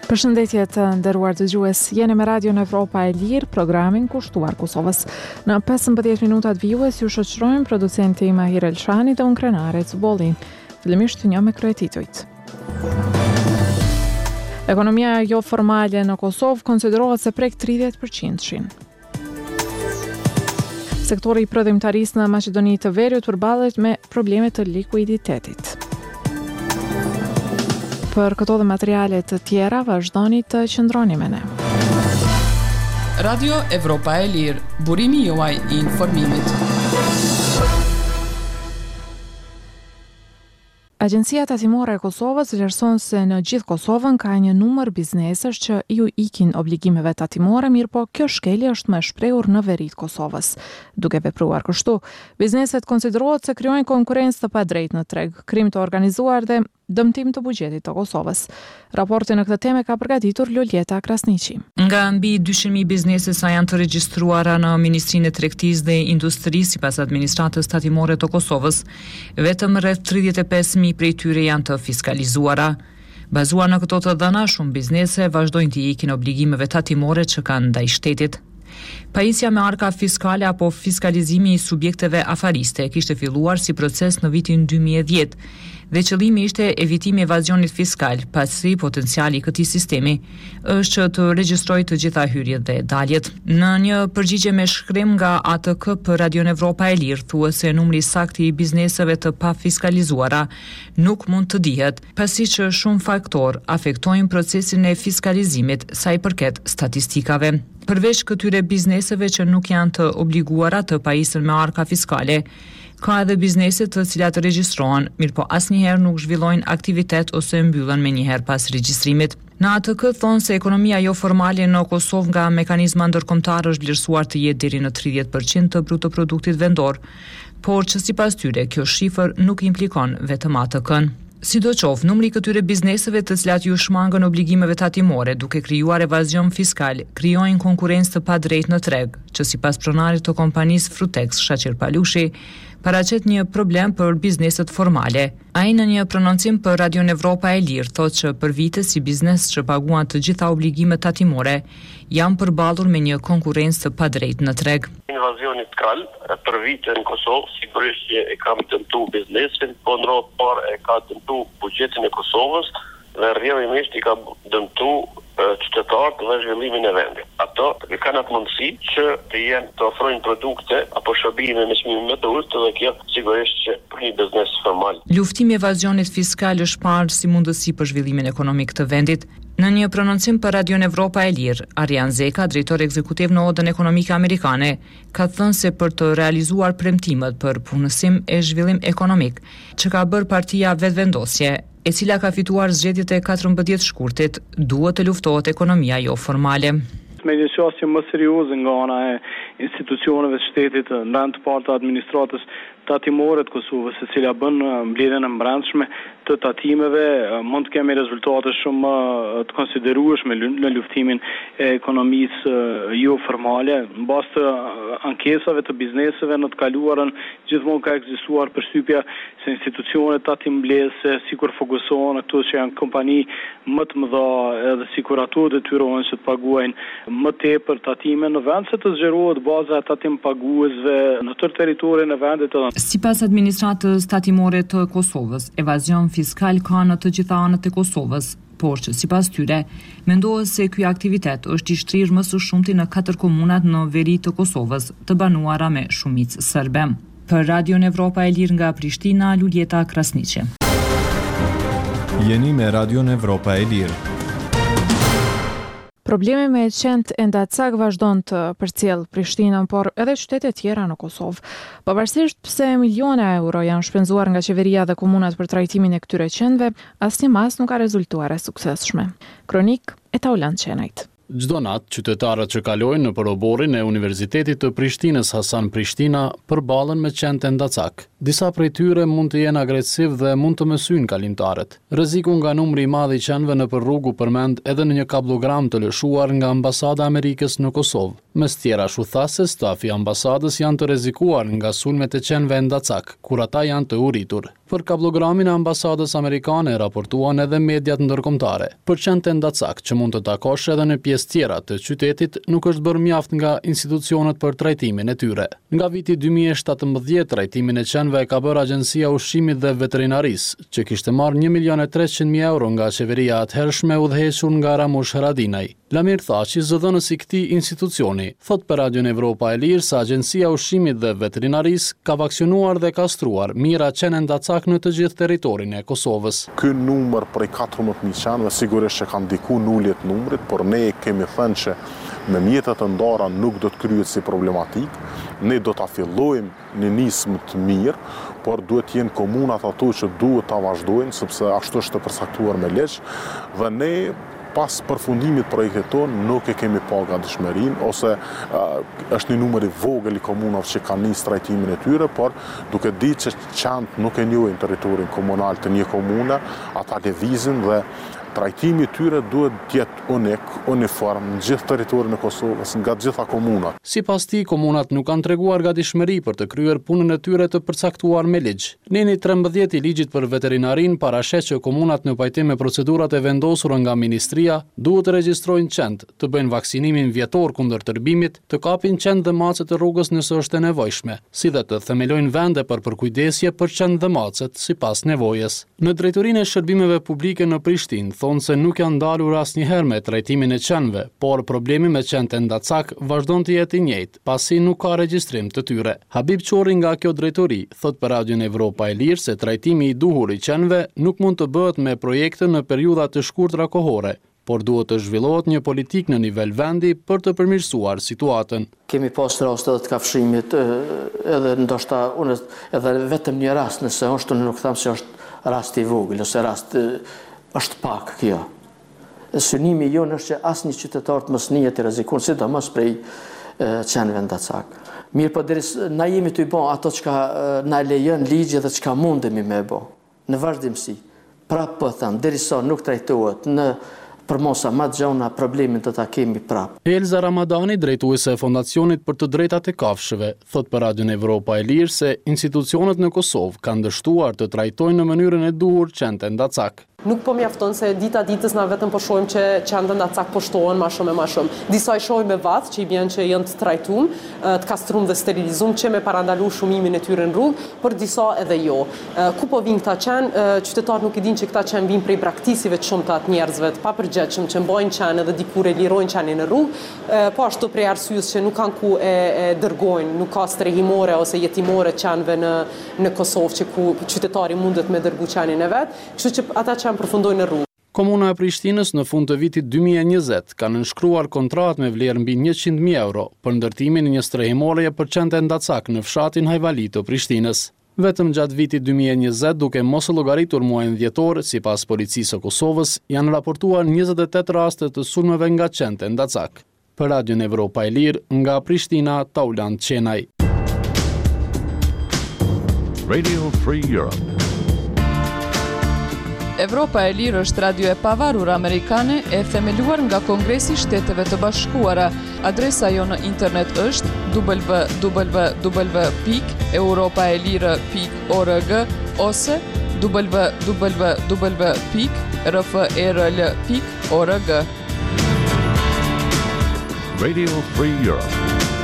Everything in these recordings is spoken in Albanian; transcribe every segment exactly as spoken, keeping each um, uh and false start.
Përshëndetje të nderuar dëgjues, jeni me Radio Evropa e Lirë, programin kushtuar Kosovës. Në pesëmbëdhjetë minutat vijues ju shoqërojmë producenti Mahir Elshani dhe unë Krenare Cubolli. Fillimisht një me kryetitujt. Ekonomia jo formale në Kosovë konsiderohet se prek tridhjetë përqind. Sektori i prodhimtarisë në Maqedoni të Veriut përballet me probleme të likuiditetit. Për këto dhe materiale të tjera, vazhdoni të qëndroni me ne. Radio Evropa e Lirë, burimi juaj i informimit. Agjencia Tatimore e Kosovës vlerëson se në gjithë Kosovën ka një numër biznesesh që ju ikin obligimeve tatimore, mirë po kjo shkelje është më e shprehur në veri të Kosovës. Duke vepruar kështu, bizneset konsiderohet se krijojnë konkurrencë të padrejtë në treg, krim të organizuar dhe dëmtim të buxhetit të Kosovës. Raportin në këtë temë ka përgatitur Loleta Krasniqi. Nga mbi dyqind mijë biznese sa janë të regjistruara në Ministrinë e Tregtisë dhe Industrisë sipas administratës tatimore të Kosovës, vetëm rreth tridhjetë e pesë mijë prej tyre janë të fiskalizuara. Bazuar në këto të dhëna, shumë biznese vazhdojnë të ikin obligimeve tatimore që kanë ndaj shtetit. Pajisja me arka fiskale apo fiskalizimi i subjekteve afariste kishte filluar si proces në vitin dy mijë e dhjetë dhe qëllimi ishte evitimi evazionit fiskal, pasi potenciali i këtij sistemi është që të regjistrojë të gjitha hyrjet dhe daljet. Në një përgjigje me shkrim nga A T K për Radio Evropa e Lirë, thuhet se numri saktë i bizneseve të pafiskalizuara nuk mund të dihet, pasi që shumë faktorë afektojnë procesin e fiskalizimit sa i përket statistikave. Përveç këtyre bizneseve që nuk janë të obliguara të pajisen me arka fiskale, ka edhe biznese të cilat regjistrohen, mirë po asnjëherë nuk zhvillojnë aktivitet ose mbyllen menjëherë pas regjistrimit. Në A T K thonë se ekonomia jo formale në Kosovë nga mekanizma ndërkombëtar është vlerësuar të jetë deri në tridhjetë përqind të brutoproduktit vendor, por që sipas tyre kjo shifër nuk implikon vetëm A T K-n. Sidoqoftë, numri i këtyre bizneseve të cilat ju shmangën obligimeve tatimore duke krijuar evazion fiskal, krijojnë konkurrencë të padrejtë në treg, që sipas pronarit të kompanisë Frutex Shaqir Palushi, paraqet një problem për bizneset formale. Ai në një prononcim për Radio Evropa e Lirë thotë që për vite si biznes që paguan të gjitha obligimet tatimore, janë përballur me një konkurrencë të padrejtë në treg. Invazionit krall për vite në Kosovë, sigurisht që e kam dëmtu biznesin, po në rrot parë e ka dëmtu buxhetin e Kosovës dhe rrjedhimisht i ka dëmtu qytetarët dhe zhvillimin e vendit. Ato kanë atë mundësi që të jenë të ofrojnë produkte apo shërbime me çmime të ulët dhe kjo sigurisht që për një biznes formal. Luftimi i evazionit fiskal është parë si mundësi për zhvillimin ekonomik të vendit. Në një prononcim për Radio Evropa e Lirë, Arjan Zeka, drejtor ekzekutiv në Odën Ekonomike Amerikane, ka thënë se për të realizuar premtimet për punësim e zhvillim ekonomik, që ka bërë partia vetëvendosje, e cila ka fituar zgjedhjet e katërmbëdhjetë shkurtit, duhet të luftohet ekonomia jo formale. Me një qasje më serioze nga ana e institucioneve të shtetit në anë të parë të administratës tatimore të Kosovës, e cila bën mbledhjen e brendshme të tatimeve, mund të kemi rezultate shumë të konsiderueshme në luftimin e ekonomisë jo formale. Mbas të ankesave të bizneseve në të kaluarën, gjithmonë ka ekzistuar përshtypja se institucionet tatimblese sikur fokusohen ato që janë kompani më të mëdha, edhe sikur ato detyrohen që të paguajnë më tepër tatime në vend se të zgjerohet baza e tatim paguesve në tërë territorin e vendit. Sipas administratës tatimore të Kosovës, evazion fiskal ka në të gjitha anët e Kosovës, por që sipas tyre, mendohet se ky aktivitet është i shtrirë më së shumti në katër komunat në veri të Kosovës, të banuara me shumicë serbe. Për Radio Evropa e Lirë nga Prishtina, Loleta Krasniqi. Jeni me Radio Evropa e Lirë. Problemi me qend e Ndacak vazhdon të përcjell Prishtinën, por edhe qytete tjera në Kosovë. Pavarësisht pse miliona euro janë shpenzuar nga qeveria dhe komunat për trajtimin e këtyre qendve, asnjë mas nuk ka rezultuar e suksesshme. Kronik e Taulant Qenajt. Çdo natë, qytetarët që kalojnë në përoborin e Universitetit të Prishtinës Hasan Prishtina përballen me qend e Ndacak. Disa prej tyre mund të jenë agresiv dhe mund të mësyjnë kalimtarët. Rreziku nga numri i madh i qendve nëpër rrugë u përmend edhe në një kablogram të lëshuar nga Ambasada e Amerikës në Kosovë. Mes tjera shuthases, stafi ambasadës janë të rrezikuar nga sulmet e qenve ndacak, kur ata janë të uritur. Për kablogramin e ambasadës amerikane raportuan edhe mediat ndërkombëtare. Për qenë ndacak që mund të takosh edhe në pjesë tjera të qytetit, nuk është bërë mjaft nga institucionet për trajtimin e tyre. Nga viti dy mijë e shtatëmbëdhjetë, trajtimin e qenve ka bërë Agjencia e Ushqimit dhe Veterinarisë, që kishte marrë një milion e treqind mijë euro nga qeveria atëhershme udhëhequr nga Ramush Haradinaj. Lamir Thaçi, zëdhënës i këtij institucioni, thot për Radion Evropa e Lirë se Agjencia e Ushqimit dhe Veterinarisë ka vaksionuar dhe kastruar mijëra qenë ndacak në të gjithë territorin e Kosovës. Ky numër prej katërmbëdhjetë mijë qenëve sigurisht që kanë ndikuar në uljet numrit, por ne kemi thënë që me mjetet të ndara nuk do të kryhet si problematik. Ne do ta fillojmë në nismë të mirë, por duhet të jenë komunat ato që duhet ta vazhdojnë, sepse ashtu është të përcaktuar me ligj, dhe ne pas përfundimit projektit tonë nuk e kemi pa gatishmërinë, ose uh, është një numër i vogël i komunave që kanë nisë trajtimin e tyre, por duke ditë që qenët nuk e njohin territorin komunal të një komune, ata lëvizin dhe trajtimi i tyre duhet të jetë unik, uniform në gjithë territorin e Kosovës, nga të gjitha komunat. Sipas tij, komunat nuk kanë treguar gatishmëri për të kryer punën e tyre të përcaktuar me ligj. Neni trembëdhjetë i ligjit për veterinarin parashet që komunat në pajtim me procedurat e vendosura nga ministria duhet të regjistrojnë qend, të bëjnë vaksinimin vjetor kundër tërbimit, të kapin qend dhe macet të rrugës nëse është e nevojshme, si dhe të themelojnë vende për përkujdesje për qend dhe macet sipas nevojës. Në drejtorinë e shërbimeve publike në Prishtinë thonë se nuk janë ndalur asnjëherë me trajtimin e qenve, por problemi me qenë të ndacak vazhdon të jetë i njëjtë, pasi nuk ka regjistrim të tyre. Habib Qori nga kjo drejtori thot për Radion Evropa e Lirë se trajtimi i duhur i qenve nuk mund të bëhet me projekte në periudha të shkurtra kohore, por duhet të zhvillohet një politik në nivel vendi për të përmirësuar situatën. Kemi pas raste të kafshimit, edhe ndoshta unë edhe vetëm një rast, nëse është unë nuk them se është rast i vogël ose rast është pak kjo. Synimi jonë është që asnjë qytetar të mos njihet i rrezikuar, sidomos prej qenëve ndacak. Mirë, po deri na jemi të i bën ato çka na lejon ligji dhe çka mundemi me bë. Në vazhdimsi. Prapë po them, derisa nuk trajtohet në për mosa ma gjona problemin të ta kemi prap. Elza Ramadani, drejtuese e Fondacionit për të drejtat e kafshëve, thot për Radion Evropa e Lirë se institucionet në Kosovë kanë dështuar të trajtojnë në mënyrën e duhur qentë ndacak. Nuk po mjafton se dita ditës na vetëm po shohim që qentë ndacak po shtohen më shumë e më shumë. Disa i shohim me vath që i bën që janë të trajtuar, të kastruar dhe sterilizuar që me parandaluar shumimin e tyre në rrugë, por disa edhe jo. Ku po vinë këta qenë? Qytetarët nuk i dinë që këta qenë vinë prej braktisive të shumta të njerëzve të papërgjegjshëm që mbajnë qenë dhe dikur e lirojnë qenin në rrugë, po ashtu prej arsyes që nuk kanë ku e, e dërgojnë, nuk ka strehimore ose jetimore qenëve në në Kosovë që ku qytetari mundet me dërgu qenin e vet, kështu që ata përfundojnë në rrugë. Komuna e Prishtinës në fund të vitit dy mijë e njëzet ka nënshkruar kontratë me vlerë mbi njëqind mijë euro për ndërtimin e një strehimoreje për qentë ndacak në fshatin Hajvali të Prishtinës. Vetëm gjatë vitit dy mijë e njëzet, duke mos llogaritur muajin dhjetor, sipas Policisë së Kosovës, janë raportuar njëzet e tetë raste të sulmeve nga qentë ndacak. Për Radion Evropa e Lirë, nga Prishtina, Tauland Qenaj. Radio Free Europe. Evropa e Lirë është radio e pavarur amerikane e themeluar nga Kongresi i Shteteve të Bashkuara. Adresa jo në internet është w w w pikë europaelire pikë org ose w w w pikë r f e r l pikë org. Radio Free Europe.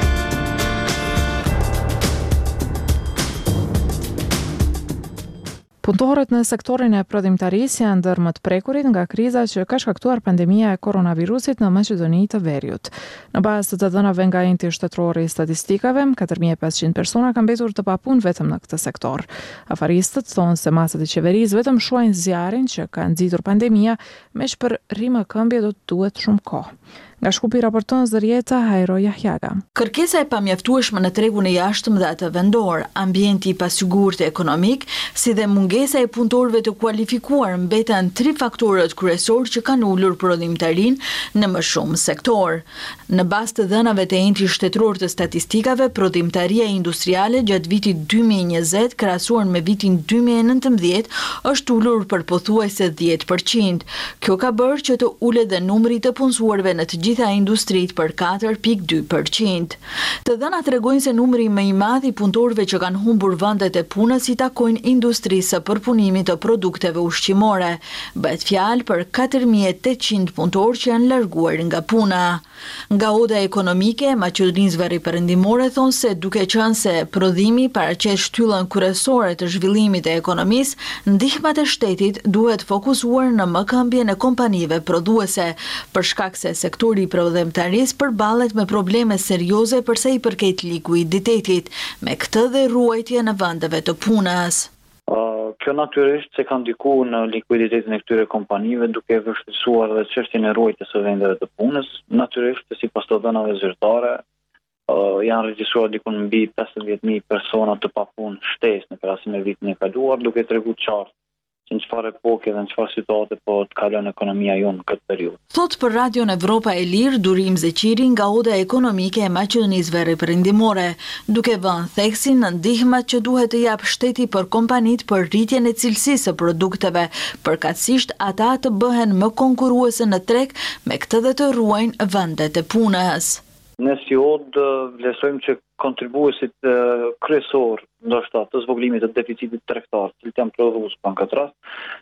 Punëtorët në sektorin e prodhimtarisë janë ndër më të prekurit nga kriza që ka shkaktuar pandemia e koronavirusit në Maqedoni të Veriut. Në bazë të dhënave nga enti shtetëror i statistikave, katër mijë e pesëqind persona kanë mbetur të papunë vetëm në këtë sektor. Afaristët thonë se masat e qeverisë vetëm shohin zjarrin që ka nxitur pandemia, meq për rrimë këmbje do të duhet shumë kohë. Nga Shkupi raporton Zërieta Hajro Jahjaga. Kërkesa e pamjaftueshme në tregun e jashtëm dhe atë vendor, ambienti i pasigurt ekonomik, si dhe mungesa e punëtorëve të kualifikuar mbeten tri faktorët kryesorë që kanë ulur prodhimtarinë në më shumë sektor. Në bazë të dhënave të enti shtetëror të statistikave, prodhimtaria industriale gjatë vitit dy mijë e njëzet krahasuar me vitin dy mijë e nëntëmbëdhjetë është ulur për pothuajse dhjetë përqind. Kjo ka bërë që të ulet dhe numri të punësuarve në të gjithë gjitha industrit për katër pikë dy përqind. Të dhënat tregojnë se numri më i madh i punëtorëve që kanë humbur vendet e punës i takojnë industrisë së përpunimit të produkteve ushqimore. Bëhet fjalë për katër mijë e tetëqind punëtorë që janë larguar nga puna. Nga oda ekonomike e Maqedonisë Veriperëndimore thonë se duke qenë se prodhimi paraqet shtyllën kryesore të zhvillimit të ekonomisë, ndihmat e shtetit duhet fokusuar në mëkëmbjen e kompanive prodhuese, për shkak se sektori i prodhimtarisë përballet me probleme serioze për sa i përket likuiditetit, me këtë dhe ruajtje në vendeve të punës. Kjo natyrisht se ka ndikuar në likuiditetin e këtyre kompanive duke vështirësuar edhe çështjen e ruajtjes së vendeve të punës. Natyrisht sipas të dhënave zyrtare janë regjistruar diku mbi pesëdhjetë mijë persona të papunë shtesë në krahasim me vitin e kaluar, duke treguar qartë se në çfarë epoke dhe në çfarë situate po të kalon ekonomia jonë në këtë periudhë. Thot për Radion Evropa e Lirë Durim Zeqiri nga oda ekonomike e Maqedonisë Veriperëndimore, duke vënë theksin në ndihmat që duhet të jap shteti për kompanitë për rritjen e cilësisë së produkteve, përkatësisht ata të bëhen më konkurruese në treg, me këtë dhe të ruajnë vendet e punës. Ne si odë vlerësojmë që kontribuesit kryesor ndoshta të zvogëlimit të deficitit tregtar, cilët janë prodhues në këtë rast,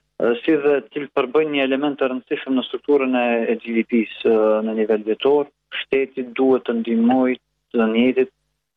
si dhe cilët përbëjnë një element të rëndësishëm në strukturën e G D P-s në nivel vjetor, shteti duhet të ndihmojë të njëjtit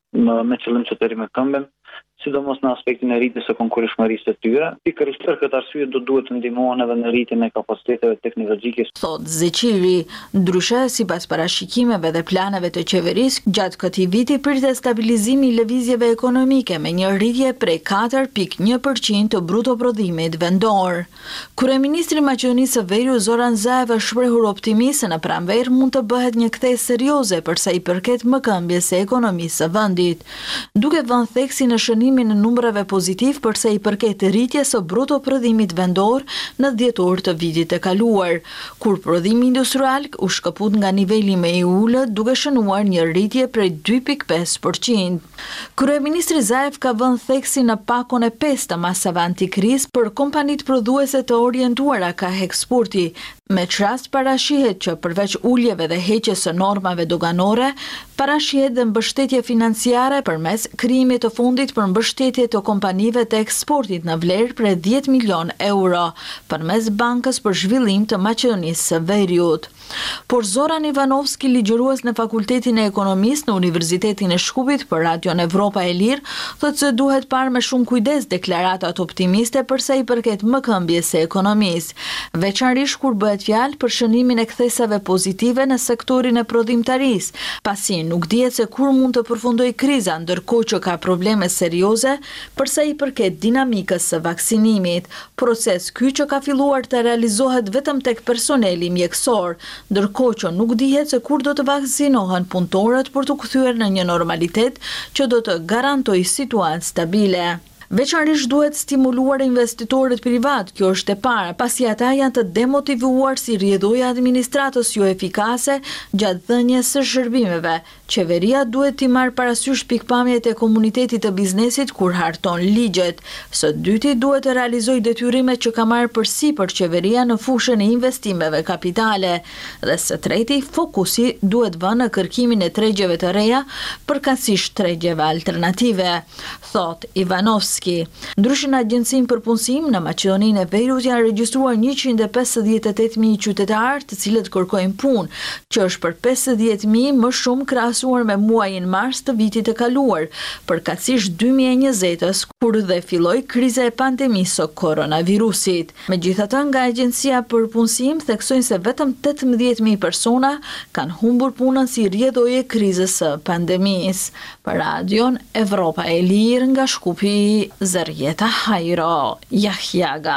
me qëllim që të rimëkëmbem, sidomos në aspektin e rritjes së konkurrentshmërisë së tyre. Pikërisht për këtë arsye do duhet të ndihmohen edhe në rritjen e kapaciteteve teknologjike. Thot Zeqiri, ndryshe sipas parashikimeve dhe planeve të qeverisë, gjatë këtij viti pritet stabilizimi i lëvizjeve ekonomike me një rritje prej katër pikë një përqind të bruto prodhimit vendor. Kryeministri i Maqedonisë së Veriut Zoran Zaev është shprehur optimist se në pranverë mund të bëhet një kthesë serioze për sa i përket mëkëmbjes së ekonomisë së vendit, duke vënë theksin në shënimin në numrave pozitiv për sa i përket rritjes së bruto prodhimit vendor në dhjetor të vitit të kaluar, kur prodhimi industrial u shkëput nga niveli më i ulët duke shënuar një rritje prej dy pikë pesë përqind. Kryeministri Zaev ka vënë theksin në pakon e pesë të masave antikrizë për kompanitë prodhuese të orientuara ka eksporti, me çrast parashihet që përveç uljeve dhe heqjes së normave doganore, parashihet dhe mbështetje financiare përmes krijimit të fondit për mbështetje të kompanive të eksportit në vlerë prej dhjetë milion euro përmes Bankës për Zhvillim të Maqedonisë së Veriut. Por Zoran Ivanovski, ligjërues në Fakultetin e Ekonomisë në Universitetin e Shkupit për Radion Evropa e Lirë, thotë se duhet parë me shumë kujdes deklaratat optimiste për sa i përket mëkëmbjes së ekonomisë, veçanërisht kur bëhet fjalë për shënimin e kthesave pozitive në sektorin e prodhimtarisë, pasi nuk dihet se kur mund të përfundojë kriza, ndërkohë që ka probleme serioze për sa i përket dinamikës së vaksinimit, proces ky që ka filluar të realizohet vetëm tek personeli mjekësor, ndërkohë që nuk dihet se kur do të vaksinohen punëtorët për të kthyer në një normalitet që do të garantojë situatë stabile. Veçanërisht duhet stimuluar investitorët privat, kjo është e para, pasi ata janë të demotivuar si rrjedhoja e administratës jo efikase gjatë dhënies së shërbimeve. Qeveria duhet t'i marrë parasysh pikpamjet e komunitetit të biznesit kur harton ligjet. Së dyti duhet të realizojë detyrimet që ka marrë përsipër qeveria në fushën e investimeve kapitale. Dhe së treti, fokusi duhet vënë në kërkimin e tregjeve të reja, përkatësisht tregjeve alternative, thot Ivanovski. Ndryshe në Agjencinë për Punësim në Maqedoninë e Veriut janë regjistruar njëqind e pesëdhjetë e tetë mijë qytetarë të cilët kërkojnë punë, që është për pesëdhjetë mijë më shumë krahasuar me muajin mars të vitit të kaluar, përkatësisht dy mijë e njëzet-ës, kur dhe filloi kriza e pandemisë së koronavirusit. Megjithatë, nga Agjencia për Punësim theksojnë se vetëm tetëmbëdhjetë mijë persona kanë humbur punën si rrjedhojë e krizës së pandemisë. Për Radion Evropa e Lirë nga Shkupi, Zërjeta Hajro, Jahjaga.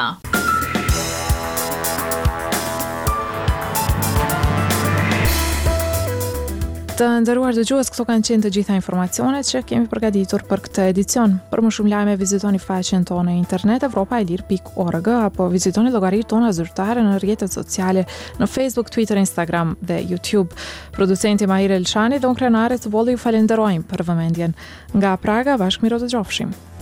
Të nderuar dëgjues, këto kanë qenë të gjitha informacionet që kemi përgatitur për këtë edicion. Për më shumë lajme vizitoni faqen tonë në internet evropaelir pikë org apo vizitoni llogaritë tona zyrtare në rrjetet sociale në Facebook, Twitter, Instagram dhe YouTube. Producenti Mahir Elshani dhe unë krenare të bolli ju falenderojmë për vëmendjen. Nga Praga, bashkë miro të gjofshim.